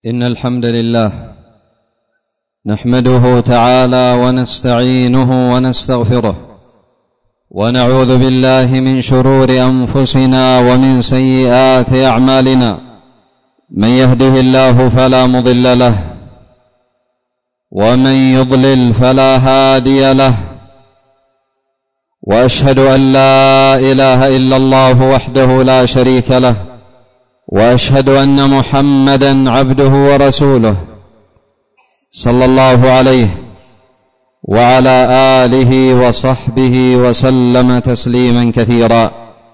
إن الحمد لله نحمده تعالى ونستعينه ونستغفره ونعوذ بالله من شرور أنفسنا ومن سيئات أعمالنا. من يهده الله فلا مضل له ومن يضلل فلا هادي له، وأشهد أن لا إله إلا الله وحده لا شريك له، وأشهد أن محمدًا عبده ورسوله صلى الله عليه وعلى آله وصحبه وسلم تسليمًا كثيرا.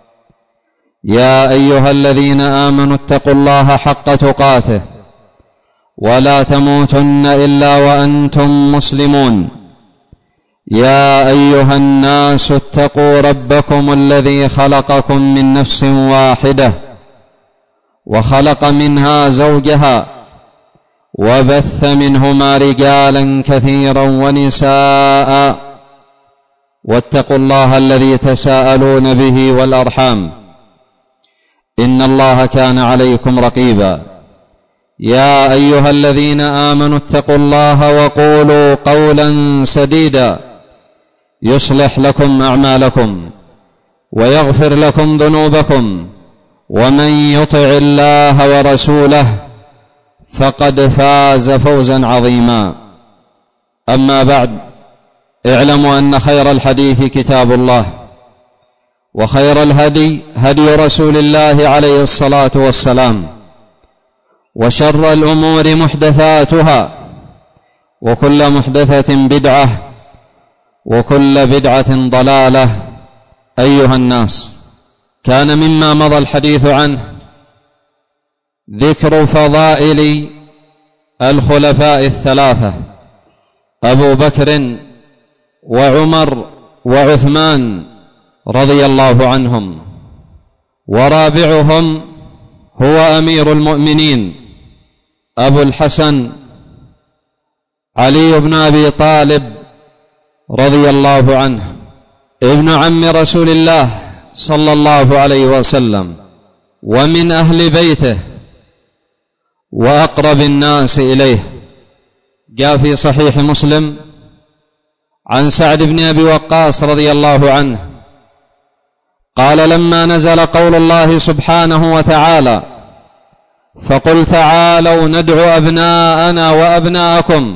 يا أيها الذين آمنوا اتقوا الله حق تقاته ولا تموتن إلا وأنتم مسلمون. يا أيها الناس اتقوا ربكم الذي خلقكم من نفس واحدة وخلق منها زوجها وبث منهما رجالا كثيرا ونساء، واتقوا الله الذي تساءلون به والأرحام إن الله كان عليكم رقيبا. يا أيها الذين آمنوا اتقوا الله وقولوا قولا سديدا يصلح لكم أعمالكم ويغفر لكم ذنوبكم، ومن يطع الله ورسوله فقد فاز فوزا عظيما. أما بعد، اعلموا أن خير الحديث كتاب الله، وخير الهدي هدي رسول الله عليه الصلاة والسلام، وشر الأمور محدثاتها، وكل محدثة بدعة، وكل بدعة ضلالة. أيها الناس، كان مما مضى الحديث عنه ذكر فضائل الخلفاء الثلاثة أبو بكر وعمر وعثمان رضي الله عنهم، ورابعهم هو أمير المؤمنين أبو الحسن علي بن أبي طالب رضي الله عنه، ابن عم رسول الله صلى الله عليه وسلم، ومن أهل بيته وأقرب الناس إليه. جاء في صحيح مسلم عن سعد بن أبي وقاص رضي الله عنه قال: لما نزل قول الله سبحانه وتعالى: فقل تعالوا ندعو أبناءنا وأبناءكم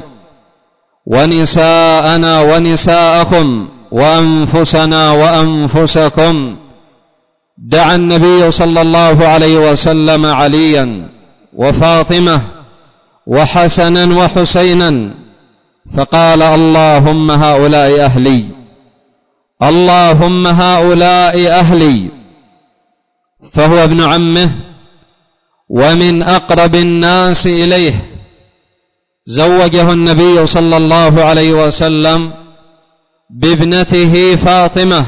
ونساءنا ونساءكم وأنفسنا وأنفسكم، دعا النبي صلى الله عليه وسلم عليا وفاطمة وحسنا وحسينا، فقال: اللهم هؤلاء أهلي، اللهم هؤلاء أهلي. فهو ابن عمه ومن أقرب الناس إليه. زوجه النبي صلى الله عليه وسلم بابنته فاطمة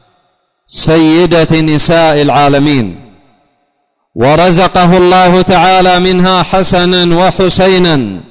سيدة نساء العالمين، ورزقه الله تعالى منها حسنا وحسينا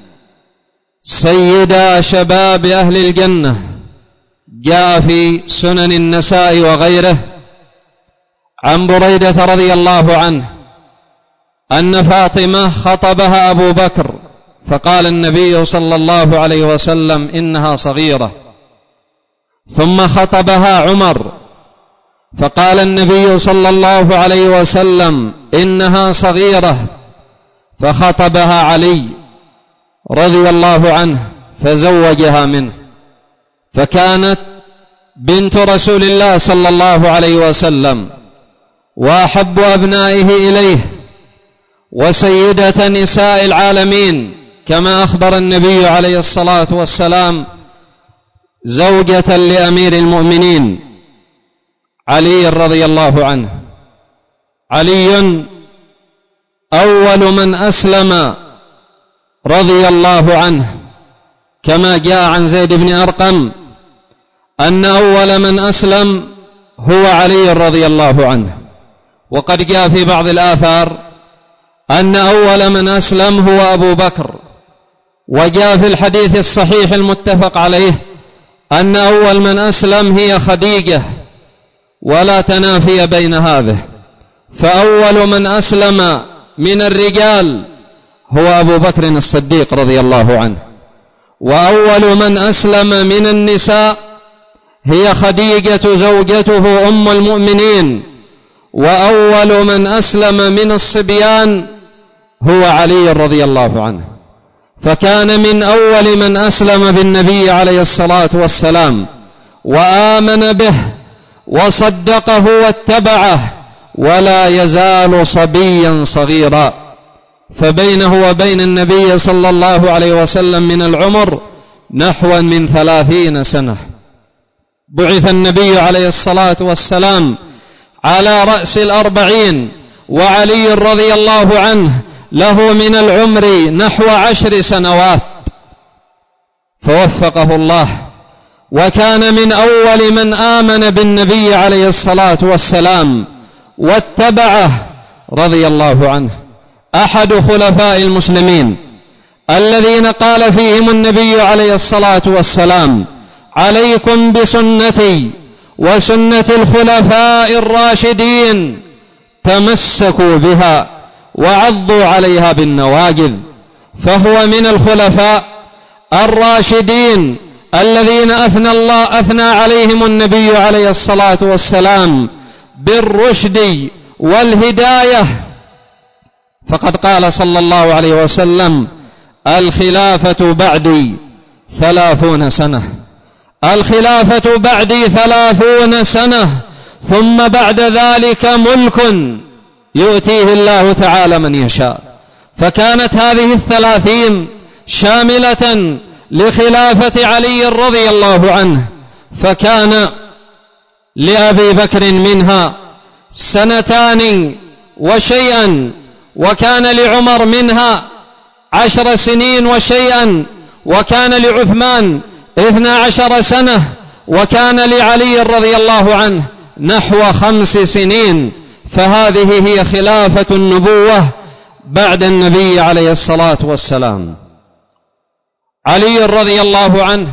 سيدا شباب أهل الجنة. جاء في سنن النساء وغيره عن بريدة رضي الله عنه أن فاطمة خطبها أبو بكر، فقال النبي صلى الله عليه وسلم: إنها صغيرة. ثم خطبها عمر، فقال النبي صلى الله عليه وسلم: إنها صغيرة. فخطبها علي رضي الله عنه فزوجها منه، فكانت بنت رسول الله صلى الله عليه وسلم وأحب أبنائه إليه وسيدة نساء العالمين، كما أخبر النبي عليه الصلاة والسلام زوجة لأمير المؤمنين علي رضي الله عنه. علي أول من أسلم رضي الله عنه، كما جاء عن زيد بن أرقم أن أول من أسلم هو علي رضي الله عنه. وقد جاء في بعض الآثار أن أول من أسلم هو أبو بكر. وجاء في الحديث الصحيح المتفق عليه أن أول من أسلم هي خديجة، ولا تنافي بين هذه. فأول من أسلم من الرجال هو أبو بكر الصديق رضي الله عنه. وأول من أسلم من النساء هي خديجة زوجته أم المؤمنين، وأول من أسلم من الصبيان هو علي رضي الله عنه، فكان من أول من أسلم بالنبي عليه الصلاة والسلام وآمن به وصدقه واتبعه، ولا يزال صبيا صغيرا، فبينه وبين النبي صلى الله عليه وسلم من العمر نحو من 30 سنة. بعث النبي عليه الصلاة والسلام على رأس 40، وعلي رضي الله عنه له من العمر نحو 10 سنوات، فوفقه الله، وكان من أول من آمن بالنبي عليه الصلاة والسلام واتبعه رضي الله عنه. أحد خلفاء المسلمين الذين قال فيهم النبي عليه الصلاة والسلام: عليكم بسنتي وسنة الخلفاء الراشدين، تمسكوا بها وعضوا عليها بالنواجذ. فهو من الخلفاء الراشدين الذين أثنى عليهم النبي عليه الصلاة والسلام بالرشد والهداية، فقد قال صلى الله عليه وسلم: الخلافة بعدي 30 سنة، الخلافة بعدي 30 سنة، ثم بعد ذلك ملك يؤتيه الله تعالى من يشاء. فكانت هذه 30 شاملة لخلافة علي رضي الله عنه، فكان لأبي بكر منها 2 وشيئا، وكان لعمر منها 10 سنين وشيئا، وكان لعثمان 12 سنة، وكان لعلي رضي الله عنه نحو 5 سنين. فهذه هي خلافة النبوة بعد النبي عليه الصلاة والسلام. علي رضي الله عنه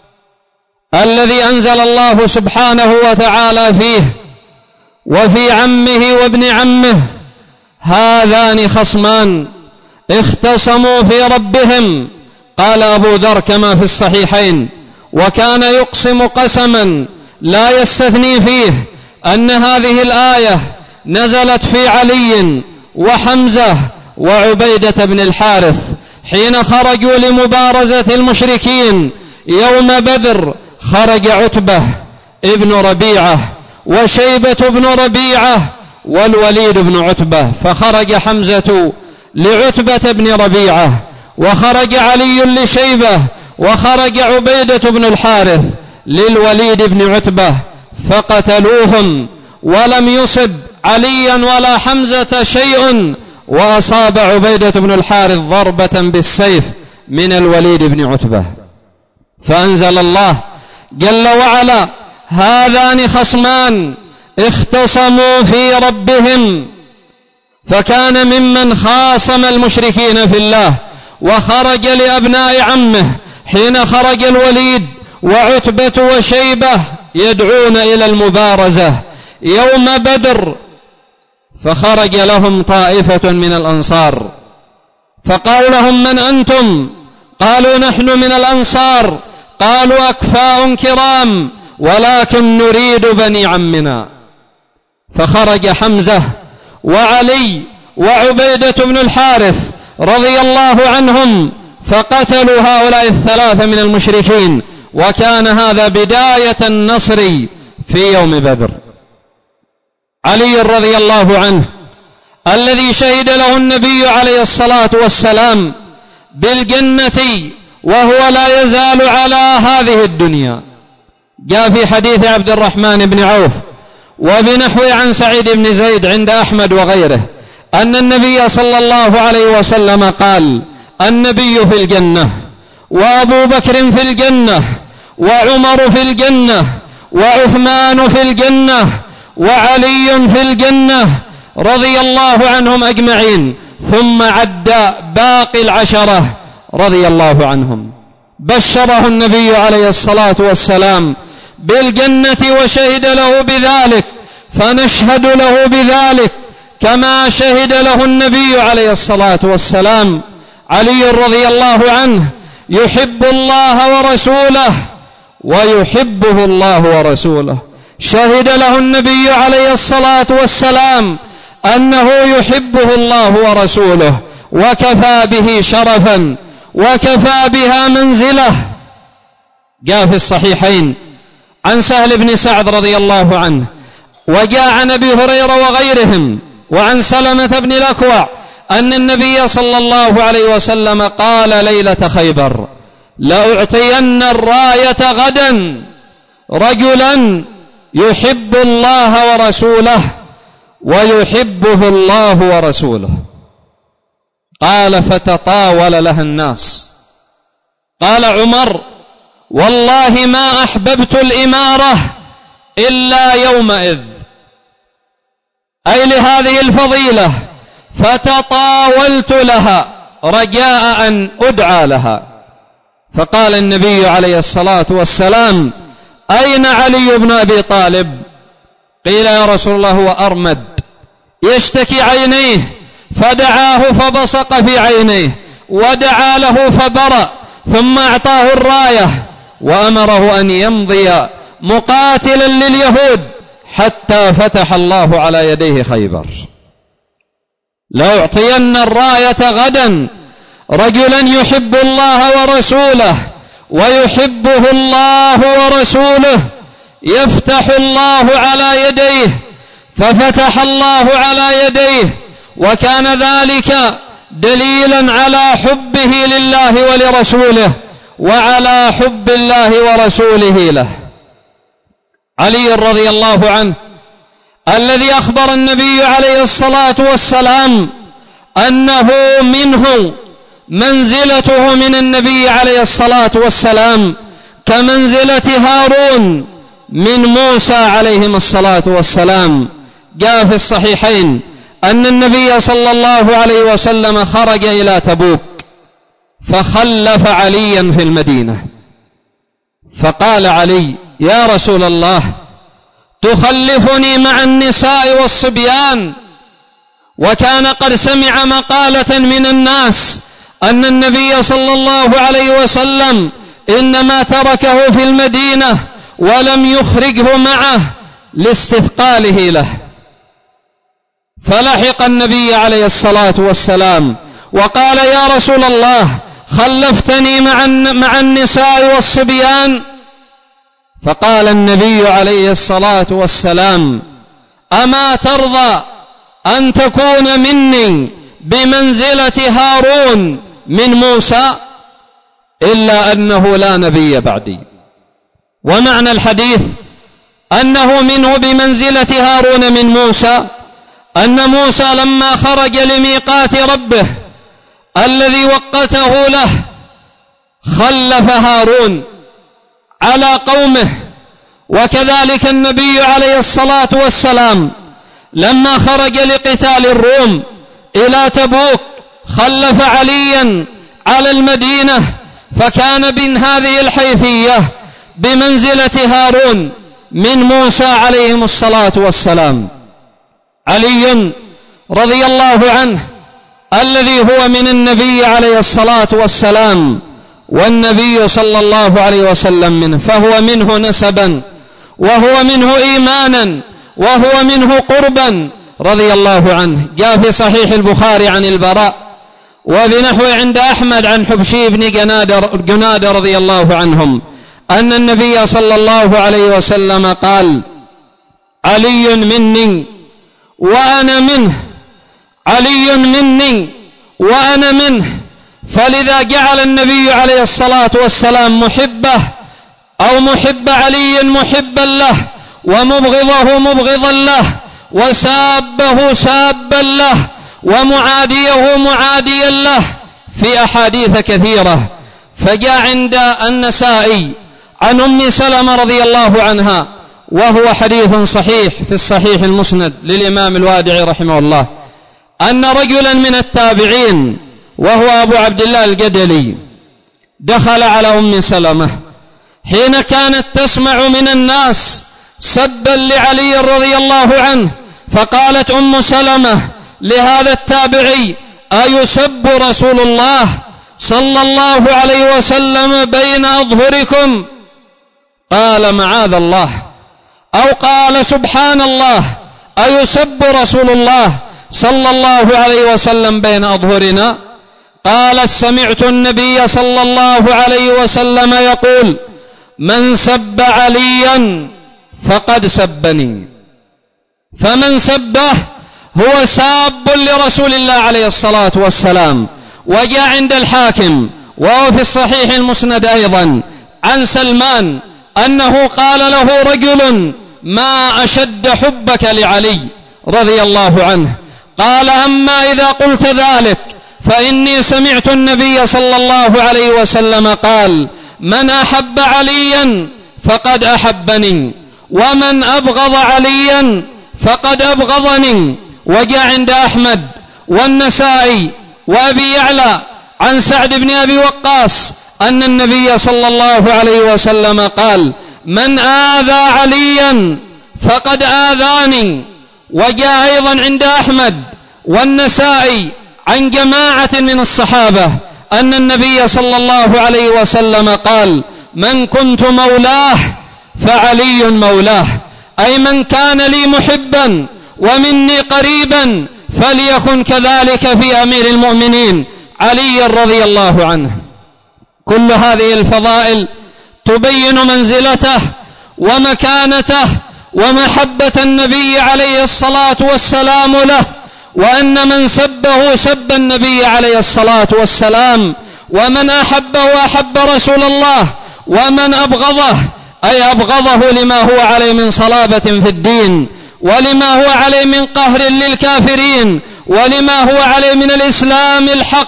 الذي أنزل الله سبحانه وتعالى فيه وفي عمه وابن عمه: هذان خصمان اختصموا في ربهم. قال أبو ذر كما في الصحيحين: وكان يقسم قسما لا يستثني فيه أن هذه الآية نزلت في علي وحمزة وعبيدة بن الحارث حين خرجوا لمبارزة المشركين يوم بدر. خرج عتبة ابن ربيعة وشيبة بن ربيعة والوليد بن عتبة، فخرج حمزة لعتبة بن ربيعة، وخرج علي لشيبة، وخرج عبيدة بن الحارث للوليد بن عتبة، فقتلوهم، ولم يصب عليا ولا حمزة شيء، وأصاب عبيدة بن الحارث ضربة بالسيف من الوليد بن عتبة. فأنزل الله جل وعلا: هذان خصمان اختصموا في ربهم. فكان ممن خاصم المشركين في الله وخرج لأبناء عمه حين خرج الوليد وعتبة وشيبة يدعون إلى المبارزة يوم بدر، فخرج لهم طائفة من الأنصار فقالوا لهم: من أنتم؟ قالوا: نحن من الأنصار. قالوا: أكفاء كرام، ولكن نريد بني عمنا. فخرج حمزة وعلي وعبيدة بن الحارث رضي الله عنهم فقتلوا هؤلاء 3 من المشركين، وكان هذا بداية النصر في يوم بدر. علي رضي الله عنه الذي شهد له النبي عليه الصلاة والسلام بالجنة وهو لا يزال على هذه الدنيا. جاء في حديث عبد الرحمن بن عوف وبنحو عن سعيد بن زيد عند أحمد وغيره أن النبي صلى الله عليه وسلم قال: النبي في الجنة، وأبو بكر في الجنة، وعمر في الجنة، وعثمان في الجنة، وعلي في الجنة رضي الله عنهم أجمعين. ثم عد باقي 10 رضي الله عنهم. بشره النبي عليه الصلاة والسلام بالجنة وشهد له بذلك، فنشهد له بذلك كما شهد له النبي عليه الصلاة والسلام علي رضي الله عنه يحب الله ورسوله ويحبه الله ورسوله، شهد له النبي عليه الصلاة والسلام أنه يحبه الله ورسوله، وكفى به شرفا وكفى بها منزلة. جاء في الصحيحين عن سهل بن سعد رضي الله عنه، وجاء عن أبي هريرة وغيرهم وعن سلمة بن الأكوع أن النبي صلى الله عليه وسلم قال ليلة خيبر: لأعطين الراية غدا رجلا يحب الله ورسوله ويحبه الله ورسوله. قال: فتطاول لها الناس. قال عمر: والله ما أحببت الإمارة إلا يومئذ، أي لهذه الفضيلة، فتطاولت لها رجاء أن أدعى لها. فقال النبي عليه الصلاة والسلام: أين علي بن أبي طالب؟ قيل: يا رسول الله هو أرمد يشتكي عينيه، فدعاه فبصق في عينيه ودعا له فبرأ، ثم أعطاه الراية وأمره أن يمضي مقاتلا لليهود حتى فتح الله على يديه خيبر. لأعطين الراية غدا رجلا يحب الله ورسوله ويحبه الله ورسوله، يفتح الله على يديه. ففتح الله على يديه، وكان ذلك دليلا على حبه لله ولرسوله وعلى حب الله ورسوله له. علي رضي الله عنه الذي أخبر النبي عليه الصلاة والسلام أنه منه منزلته من النبي عليه الصلاة والسلام كمنزلة هارون من موسى عليهم الصلاة والسلام. جاء في الصحيحين أن النبي صلى الله عليه وسلم خرج إلى تبوك فخلف عليا في المدينة، فقال علي: يا رسول الله، تخلفني مع النساء والصبيان؟ وكان قد سمع مقالة من الناس أن النبي صلى الله عليه وسلم إنما تركه في المدينة ولم يخرجه معه لاستثقاله له. فلحق النبي عليه الصلاة والسلام وقال: يا رسول الله، خلفتني مع النساء والصبيان؟ فقال النبي عليه الصلاة والسلام: أما ترضى أن تكون مني بمنزلة هارون من موسى؟ إلا أنه لا نبي بعدي. ومعنى الحديث أنه منه بمنزلة هارون من موسى، أن موسى لما خرج لميقات ربه الذي وقته له خلف هارون على قومه. وكذلك النبي عليه الصلاة والسلام لما خرج لقتال الروم إلى تبوك خلف عليا على المدينة، فكان من هذه الحيثية بمنزلة هارون من موسى عليهم الصلاة والسلام. علي رضي الله عنه الذي هو من النبي عليه الصلاة والسلام والنبي صلى الله عليه وسلم منه، فهو منه نسبا وهو منه إيمانا وهو منه قربا رضي الله عنه. جاء في صحيح البخاري عن البراء وبنحو عند أحمد عن حبشي بن جنادة رضي الله عنهم أن النبي صلى الله عليه وسلم قال: علي مني وأنا منه، علي مني وأنا منه. فلذا جعل النبي عليه الصلاة والسلام محبه أو محب علي محبا له، ومبغضه مبغضا له، وسابه سابا له، ومعاديه معاديا له في أحاديث كثيرة. فجاء عند النسائي عن أم سلمة رضي الله عنها، وهو حديث صحيح في الصحيح المسند للإمام الوادعي رحمه الله، أن رجلا من التابعين وهو أبو عبد الله الجدلي دخل على أم سلمة حين كانت تسمع من الناس سبا لعلي رضي الله عنه، فقالت أم سلمة لهذا التابعي: أيسب رسول الله صلى الله عليه وسلم بين أظهركم؟ قال معاذ الله، أو قال سبحان الله، أيسب رسول الله صلى الله عليه وسلم بين أظهرنا؟ قالت: سمعت النبي صلى الله عليه وسلم يقول: من سب عليا فقد سبني. فمن سبه هو ساب لرسول الله عليه الصلاة والسلام. وجاء عند الحاكم وهو في الصحيح المسند أيضا عن سلمان أنه قال له رجل: ما أشد حبك لعلي رضي الله عنه؟ قال: أما إذا قلت ذلك فإني سمعت النبي صلى الله عليه وسلم قال: من أحب عليا فقد أحبني، ومن أبغض عليا فقد أبغضني. وجاء عند أحمد والنسائي وأبي يعلى عن سعد بن أبي وقاص أن النبي صلى الله عليه وسلم قال: من آذى عليا فقد آذاني. وجاء أيضا عند أحمد والنسائي عن جماعة من الصحابة أن النبي صلى الله عليه وسلم قال: من كنت مولاه فعلي مولاه، أي من كان لي محبا ومني قريبا فليكن كذلك في أمير المؤمنين علي رضي الله عنه. كل هذه الفضائل تبين منزلته ومكانته ومحبة النبي عليه الصلاة والسلام له، وأن من سبه سب النبي عليه الصلاة والسلام، ومن أحبه أحب رسول الله، ومن أبغضه أي أبغضه لما هو عليه من صلابة في الدين، ولما هو عليه من قهر للكافرين، ولما هو عليه من الإسلام الحق،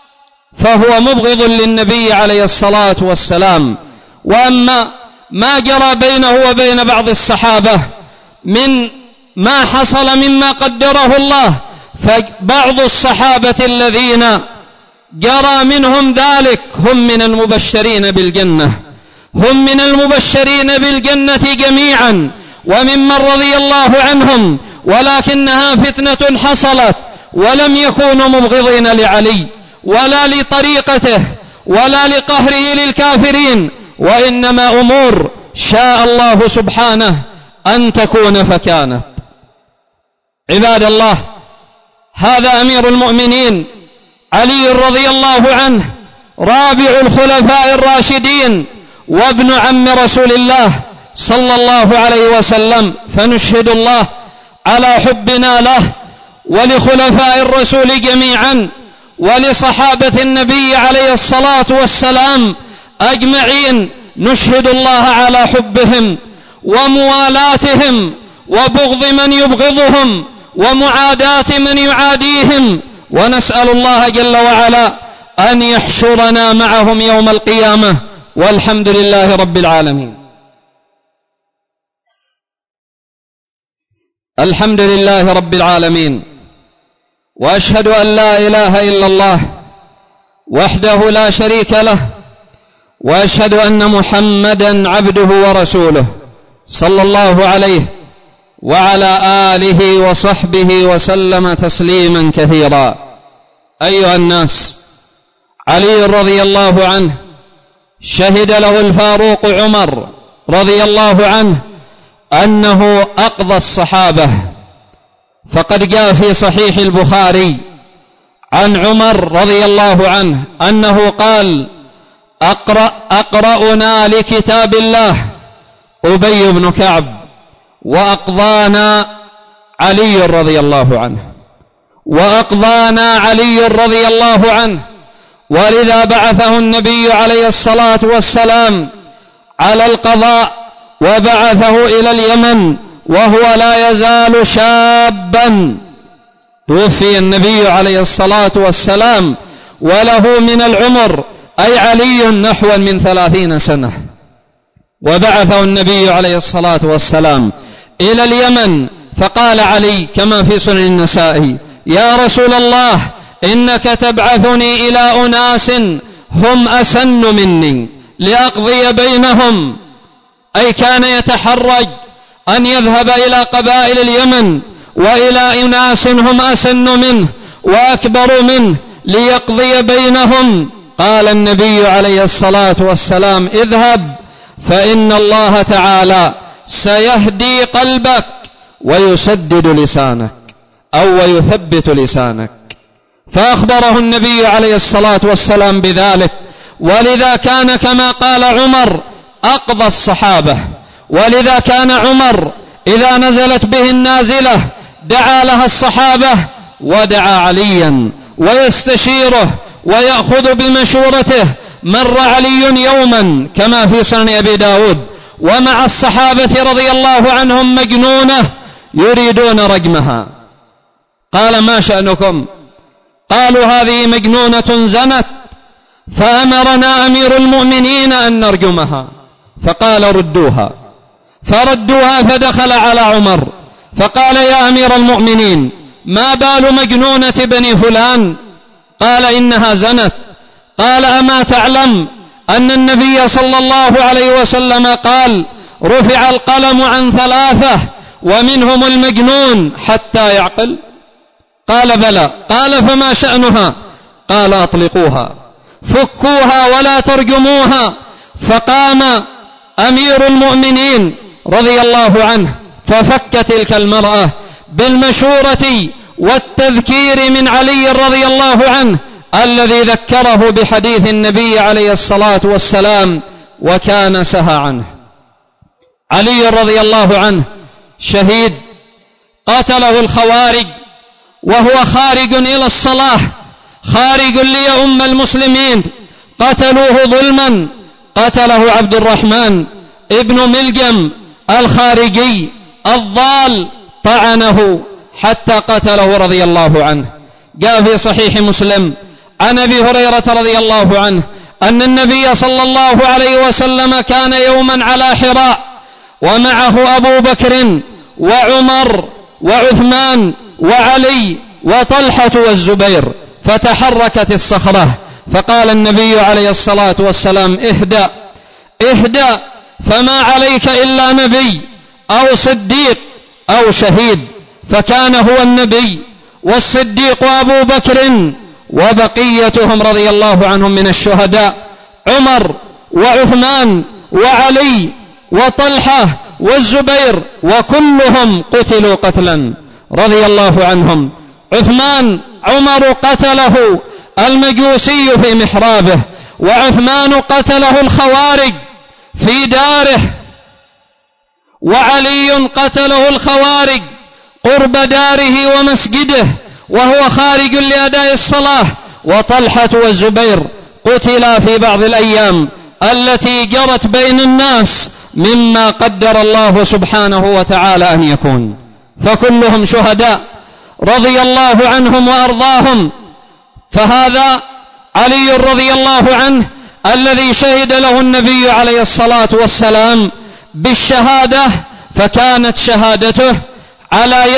فهو مبغض للنبي عليه الصلاة والسلام. وأما ما جرى بينه وبين بعض الصحابة من ما حصل مما قدره الله، فبعض الصحابة الذين جرى منهم ذلك هم من المبشرين بالجنة، هم من المبشرين بالجنة جميعا وممن رضي الله عنهم، ولكنها فتنة حصلت ولم يكونوا مبغضين لعلي ولا لطريقته ولا لقهره للكافرين، وإنما أمور شاء الله سبحانه أن تكون فكانت. عباد الله، هذا أمير المؤمنين علي رضي الله عنه رابع الخلفاء الراشدين وابن عم رسول الله صلى الله عليه وسلم، فنشهد الله على حبنا له ولخلفاء الرسول جميعا ولصحابة النبي عليه الصلاة والسلام أجمعين، نشهد الله على حبهم وموالاتهم وبغض من يبغضهم ومعاداة من يعاديهم، ونسأل الله جل وعلا أن يحشرنا معهم يوم القيامة، والحمد لله رب العالمين. الحمد لله رب العالمين، وأشهد أن لا إله إلا الله وحده لا شريك له، وأشهد أن محمدا عبده ورسوله صلى الله عليه وعلى آله وصحبه وسلم تسليما كثيرا. أيها الناس، علي رضي الله عنه شهد له الفاروق عمر رضي الله عنه أنه أقضى الصحابة، فقد جاء في صحيح البخاري عن عمر رضي الله عنه أنه قال: أقرأنا لكتاب الله أبي بن كعب، وأقضانا علي رضي الله عنه، وأقضانا علي رضي الله عنه. ولذا بعثه النبي عليه الصلاة والسلام على القضاء، وبعثه إلى اليمن وهو لا يزال شابا. توفي النبي عليه الصلاة والسلام وله من العمر أي علي نحو من 30 سنة، وبعثه النبي عليه الصلاة والسلام إلى اليمن، فقال علي كما في سنن النسائي: يا رسول الله، إنك تبعثني إلى أناس هم أسن مني لأقضي بينهم، أي كان يتحرج أن يذهب إلى قبائل اليمن وإلى أناس هم أسن منه وأكبر منه ليقضي بينهم. قال النبي عليه الصلاة والسلام: اذهب فإن الله تعالى سيهدي قلبك ويسدد لسانك أو ويثبت لسانك. فأخبره النبي عليه الصلاة والسلام بذلك. ولذا كان كما قال عمر أقضى الصحابة، ولذا كان عمر إذا نزلت به النازلة دعا لها الصحابة ودعا عليا ويستشيره ويأخذ بمشورته. مر علي يوما كما في سنن أبي داود ومع الصحابة رضي الله عنهم مجنونة يريدون رجمها. قال: ما شأنكم؟ قالوا: هذه مجنونة زنت فأمرنا أمير المؤمنين أن نرجمها. فقال: ردوها. فردوها، فدخل على عمر فقال: يا أمير المؤمنين، ما بال مجنونة بني فلان؟ قال: إنها زنت. قال: أما تعلم أن النبي صلى الله عليه وسلم قال: رفع القلم عن 3 ومنهم المجنون حتى يعقل؟ قال: بلى. قال: فما شأنها؟ قال: أطلقوها، فكوها ولا ترجموها. فقام أمير المؤمنين رضي الله عنه ففك تلك المرأة بالمشورة والتذكير من علي رضي الله عنه الذي ذكره بحديث النبي عليه الصلاة والسلام وكان سهى عنه. علي رضي الله عنه شهيد قاتله الخوارج وهو خارج إلى الصلاة، خارج ليؤم المسلمين، قتلوه ظلما. قتله عبد الرحمن ابن ملجم الخارجي الضال، طعنه حتى قتله رضي الله عنه. جاء في صحيح مسلم عن أبي هريرة رضي الله عنه أن النبي صلى الله عليه وسلم كان يوما على حراء ومعه أبو بكر وعمر وعثمان وعلي وطلحة والزبير، فتحركت الصخرة، فقال النبي عليه الصلاة والسلام: اهدأ اهدأ، فما عليك إلا نبي أو صديق أو شهيد. فكان هو النبي والصديق أبو بكر وبقيتهم رضي الله عنهم من الشهداء عمر وعثمان وعلي وطلحة والزبير، وكلهم قتلوا قتلا رضي الله عنهم. عثمان عمر قتله المجوسي في محرابه، وعثمان قتله الخوارج في داره، وعلي قتله الخوارج قرب داره ومسجده وهو خارج لأداء الصلاة، وطلحة والزبير قتلا في بعض الأيام التي جرت بين الناس مما قدر الله سبحانه وتعالى أن يكون، فكلهم شهداء رضي الله عنهم وأرضاهم. فهذا علي رضي الله عنه الذي شهد له النبي عليه الصلاة والسلام بالشهادة، فكانت شهادته على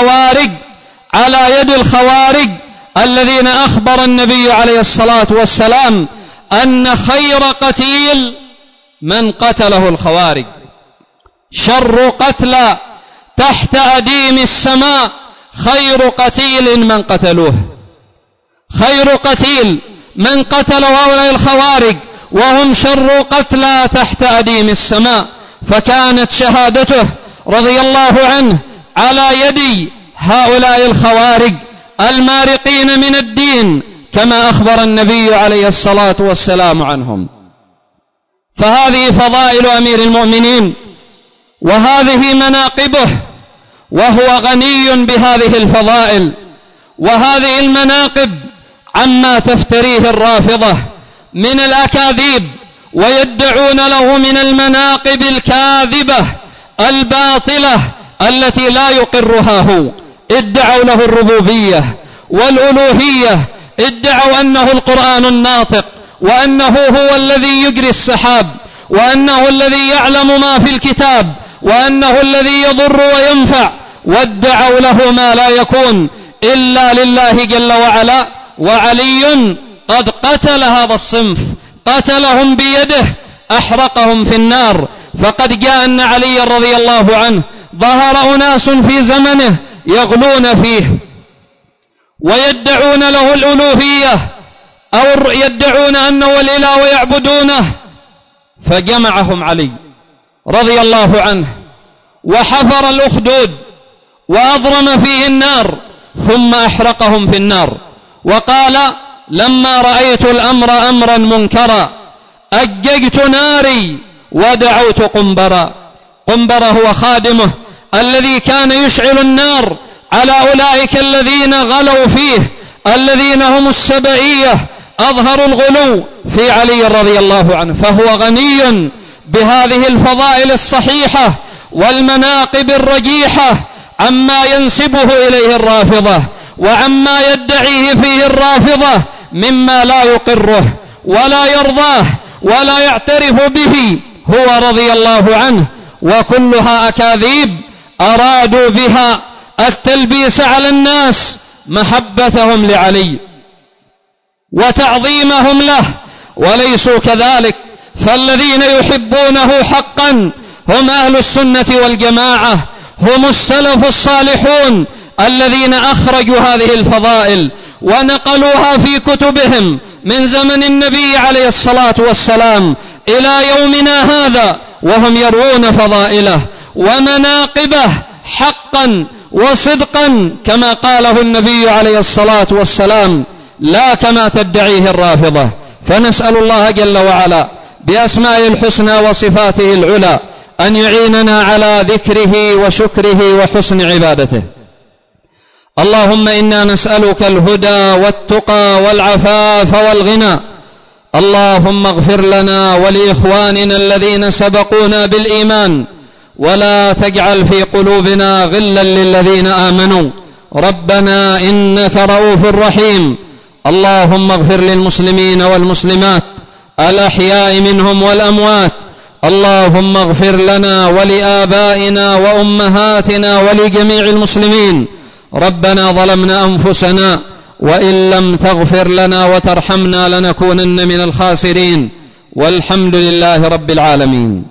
يد الخوارج الذين أخبر النبي عليه الصلاة والسلام أن خير قتيل من قتله الخوارج، شر قتلى تحت أديم السماء خير قتيل من قتلوه، خير قتيل من قتل هؤلاء الخوارج وهم شر قتلى تحت أديم السماء. فكانت شهادته رضي الله عنه على يد هؤلاء الخوارج المارقين من الدين كما أخبر النبي عليه الصلاة والسلام عنهم. فهذه فضائل أمير المؤمنين وهذه مناقبه، وهو غني بهذه الفضائل وهذه المناقب عما تفتريه الرافضة من الأكاذيب، ويدعون له من المناقب الكاذبة الباطلة التي لا يقرها هو. ادعوا له الربوبية والألوهية، ادعوا أنه القرآن الناطق، وأنه هو الذي يجري السحاب، وأنه الذي يعلم ما في الكتاب، وأنه الذي يضر وينفع، وادعوا له ما لا يكون إلا لله جل وعلا. وعلي قد قتل هذا الصنف، قتلهم بيده، أحرقهم في النار. فقد جاء أن علي رضي الله عنه ظهر أناس في زمنه يغلون فيه ويدعون له الألوهية أو يدعون أنه الإله ويعبدونه، فجمعهم علي رضي الله عنه وحفر الأخدود وأضرم فيه النار ثم أحرقهم في النار، وقال: لما رأيت الأمر أمرا منكرا أججت ناري ودعوت قنبرا. قنبر هو خادمه الذي كان يشعل النار على أولئك الذين غلوا فيه، الذين هم السبئية، أظهروا الغلو في علي رضي الله عنه، فهو غني بهذه الفضائل الصحيحة والمناقب الرجيحة عما ينسبه إليه الرافضة وعما يدعيه فيه الرافضة مما لا يقره ولا يرضاه ولا يعترف به هو رضي الله عنه، وكلها أكاذيب أرادوا بها التلبيس على الناس محبتهم لعلي وتعظيمهم له، وليسوا كذلك. فالذين يحبونه حقا هم أهل السنة والجماعة، هم السلف الصالحون الذين أخرجوا هذه الفضائل ونقلوها في كتبهم من زمن النبي عليه الصلاة والسلام إلى يومنا هذا، وهم يروون فضائله ومناقبه حقا وصدقا كما قاله النبي عليه الصلاة والسلام، لا كما تدعيه الرافضة. فنسأل الله جل وعلا بأسمائه الحسنى وصفاته العلى أن يعيننا على ذكره وشكره وحسن عبادته. اللهم إنا نسألك الهدى والتقى والعفاف والغنى. اللهم اغفر لنا ولإخواننا الذين سبقونا بالإيمان، ولا تجعل في قلوبنا غلا للذين آمنوا، ربنا إنك رؤوف رحيم. اللهم اغفر للمسلمين والمسلمات الأحياء منهم والأموات. اللهم اغفر لنا ولآبائنا وأمهاتنا ولجميع المسلمين. ربنا ظلمنا أنفسنا وإن لم تغفر لنا وترحمنا لنكونن من الخاسرين، والحمد لله رب العالمين.